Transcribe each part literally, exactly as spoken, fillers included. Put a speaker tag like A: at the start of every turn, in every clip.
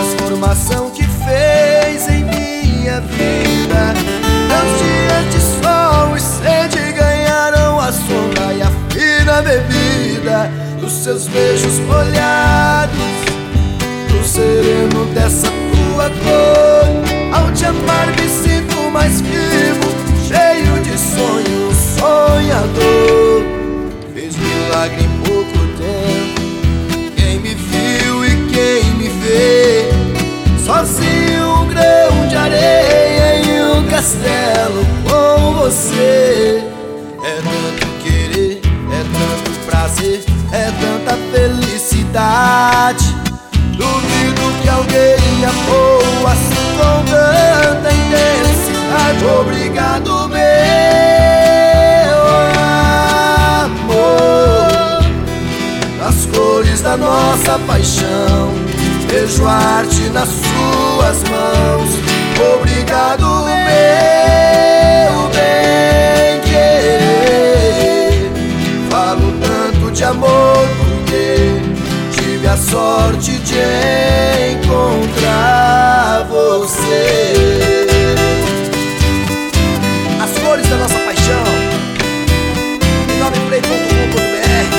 A: transformação que fez em minha vida. Meus dias de sol e sede ganharam a sombra e a fina bebida dos seus beijos molhados, do sereno dessa tua cor. Ao te amar me sinto mais vivo, cheio de sonho, sonhador. Fez milagre em pouco tempo, quem me viu e quem me vê. Sozinho um grão de areia em um castelo com você. É tanto querer, é tanto prazer, é tanta felicidade. Duvido que alguém amou assim com tanta intensidade. Obrigado, meu amor, nas cores da nossa paixão. Vejo arte nas suas mãos. Obrigado, meu bem querer. Falo tanto de amor porque tive a sorte de encontrar você. As cores da nossa paixão, nove play ponto com ponto b r.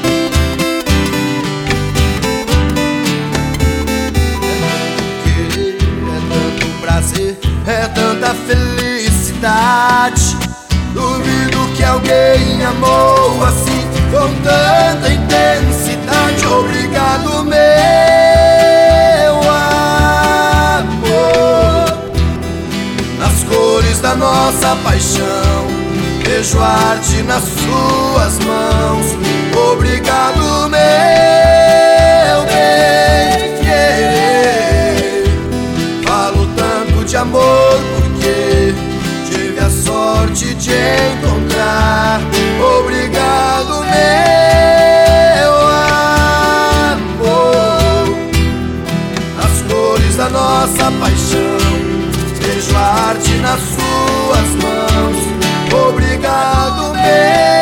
A: É tanta felicidade. Duvido que alguém amou assim com tanta intensidade. Obrigado, meu amor, nas cores da nossa paixão. Vejo arte nas suas mãos. Obrigado, meu bem querer. Falo tanto de amor porque tive a sorte de encontrar. Obrigado, meu amor, nas cores da nossa paixão. Vejo a arte nas suas mãos. Obrigado, meu